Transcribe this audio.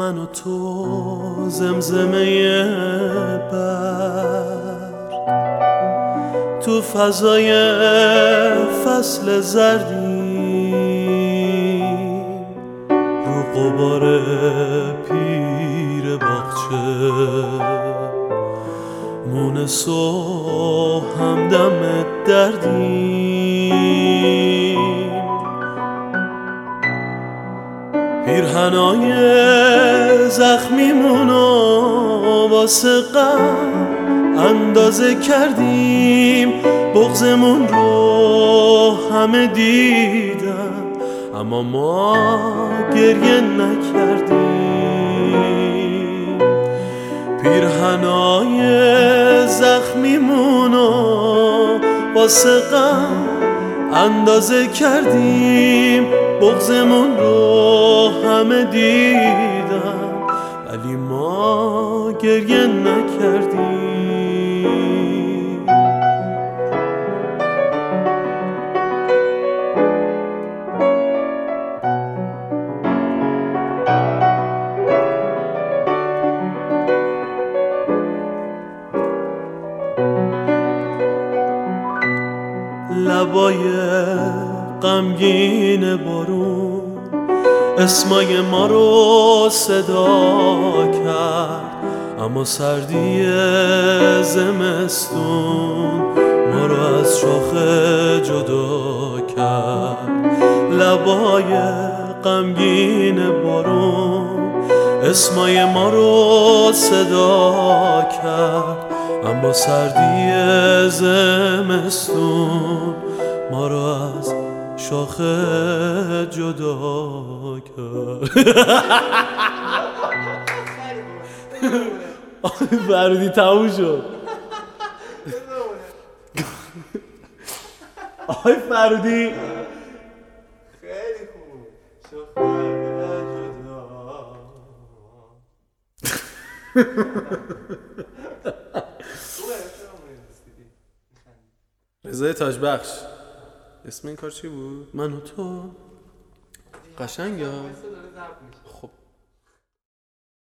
من و تو زمزمه برد تو فضای فصل زردی رو غبار پیر باغچه مونس و همدم دردیم پیرهنای زخمیمونو واسه غم اندازه کردیم بغضمون رو همه دیدن اما ما گریه نکردیم پیرهنای زخمیمونو واسه غم اندازه کردیم بغضمون رو همه دیدن ولی ما گریه نکردیم لبای غمگین بارون اسمای ما رو صدا کرد اما سردی زمستون ما رو از شاخه جدا کرد لبای غمگین بارون اسمای ما رو صدا کرد اما سردی زمستون ما رو از شاخه جدا کرد فرودی تموم شد آی فرودی خیلی خوب شاخه رضای تاجبخش اسم این کار چی بود؟ من و تو قشنگ یا؟ خب